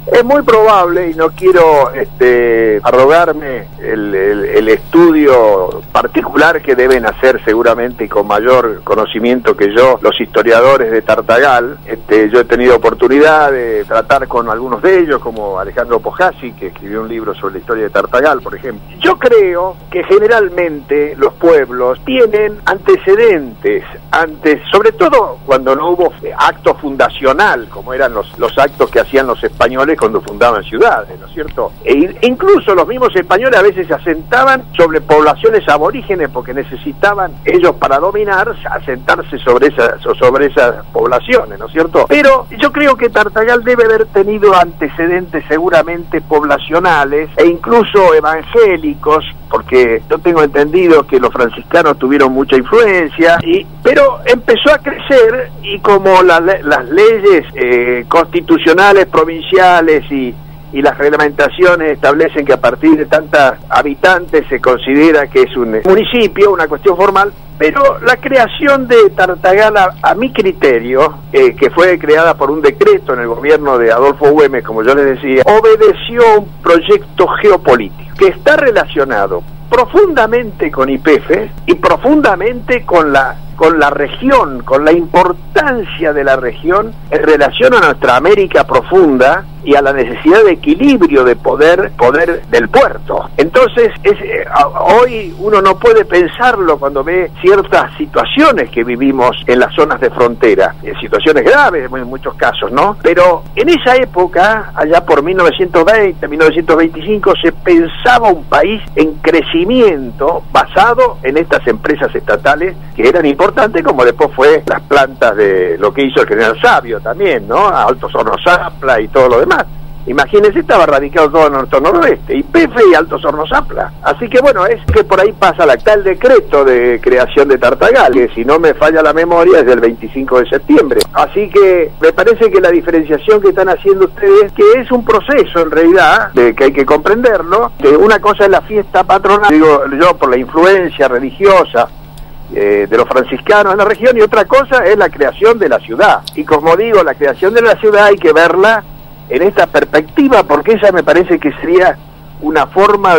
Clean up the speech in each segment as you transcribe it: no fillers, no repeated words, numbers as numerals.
Es muy probable, y no quiero arrogarme el estudio particular que deben hacer seguramente y con mayor conocimiento que yo los historiadores de Tartagal. Yo he tenido oportunidad de tratar con algunos de ellos, como Alejandro Pojasi, que escribió un libro sobre la historia de Tartagal, por ejemplo. Yo creo que generalmente los pueblos tienen antecedentes, sobre todo cuando no hubo acto fundacional, como eran los actos que hacían los españoles cuando fundaban ciudades, ¿no es cierto? E incluso los mismos españoles a veces se asentaban sobre poblaciones aborígenes porque necesitaban ellos para dominar asentarse sobre esas poblaciones, ¿no es cierto? Pero yo creo que Tartagal debe haber tenido antecedentes seguramente poblacionales e incluso evangélicos, porque yo tengo entendido que los franciscanos tuvieron mucha influencia, pero empezó a crecer y como las leyes constitucionales provinciales y las reglamentaciones establecen que a partir de tantos habitantes se considera que es un municipio, una cuestión formal, pero la creación de Tartagal, a mi criterio, que fue creada por un decreto en el gobierno de Adolfo Güemes, como yo les decía, obedeció a un proyecto geopolítico que está relacionado profundamente con YPF y profundamente con la región, con la importancia de la región en relación a nuestra América profunda y a la necesidad de equilibrio de poder del puerto. Entonces, hoy uno no puede pensarlo cuando ve ciertas situaciones que vivimos en las zonas de frontera, situaciones graves en muchos casos, ¿no? Pero en esa época, allá por 1920, 1925, se pensaba un país en crecimiento basado en estas empresas estatales que eran importantes, como después fue las plantas de lo que hizo el general Sabio también, ¿no? Altos Hornos Zapla y todo lo demás. Imagínense, estaba radicado todo en nuestro noroeste, YPF y Altos Hornos Zapla. Así que bueno, es que por ahí pasa el decreto de creación de Tartagal, que si no me falla la memoria es del 25 de septiembre. Así que me parece que la diferenciación que están haciendo ustedes, que es un proceso en realidad, que hay que comprenderlo, que una cosa es la fiesta patronal, digo yo, por la influencia religiosa de los franciscanos en la región, y otra cosa es la creación de la ciudad. Y como digo, la creación de la ciudad hay que verla en esta perspectiva, porque esa me parece que sería una forma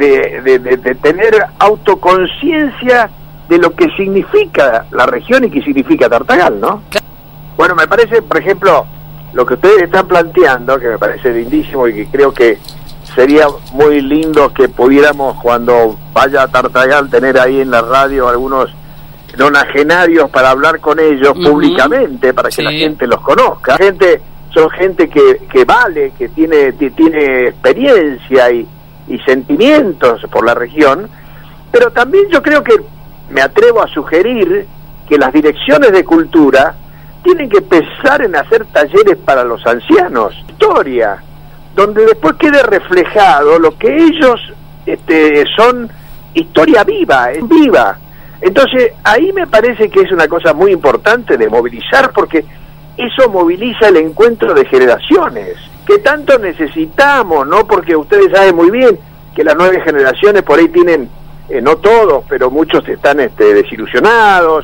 de tener autoconciencia de lo que significa la región y que significa Tartagal, ¿no? Bueno, me parece, por ejemplo, lo que ustedes están planteando, que me parece lindísimo y que creo que sería muy lindo que pudiéramos, cuando vaya a Tartagal, tener ahí en la radio algunos nonagenarios para hablar con ellos públicamente, para que la gente los conozca. Son gente que vale, que tiene experiencia y sentimientos por la región, pero también yo creo que me atrevo a sugerir que las direcciones de cultura tienen que pensar en hacer talleres para los ancianos, historia, donde después quede reflejado lo que ellos son, historia viva. Entonces ahí me parece que es una cosa muy importante de movilizar, porque eso moviliza el encuentro de generaciones, que tanto necesitamos, ¿no? Porque ustedes saben muy bien que las nuevas generaciones por ahí tienen, no todos, pero muchos están desilusionados,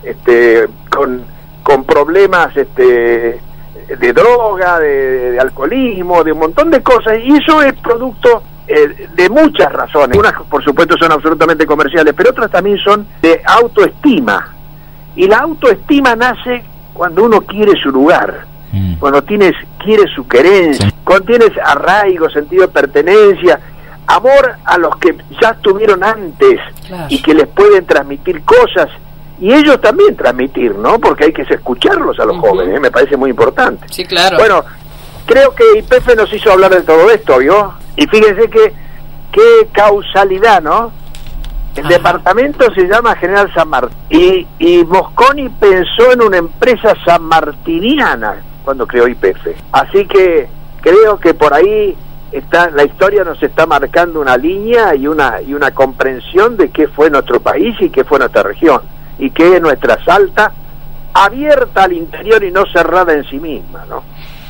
con problemas de droga, de alcoholismo, de un montón de cosas, y eso es producto de muchas razones. Unas, por supuesto, son absolutamente comerciales, pero otras también son de autoestima, y la autoestima nace cuando uno quiere su lugar, cuando quiere su querencia, cuando tienes arraigo, sentido de pertenencia, amor a los que ya estuvieron antes, claro, y que les pueden transmitir cosas, y ellos también transmitir, ¿no? Porque hay que escucharlos a los jóvenes, me parece muy importante. Sí, claro. Bueno, creo que YPF nos hizo hablar de todo esto, ¿vio? Y fíjense qué causalidad, ¿no? El departamento se llama General San Martín, y Mosconi pensó en una empresa sanmartiniana cuando creó YPF. Así que creo que por ahí la historia nos está marcando una línea y una comprensión de qué fue nuestro país y qué fue nuestra región, y qué es nuestra Salta, abierta al interior y no cerrada en sí misma, ¿no?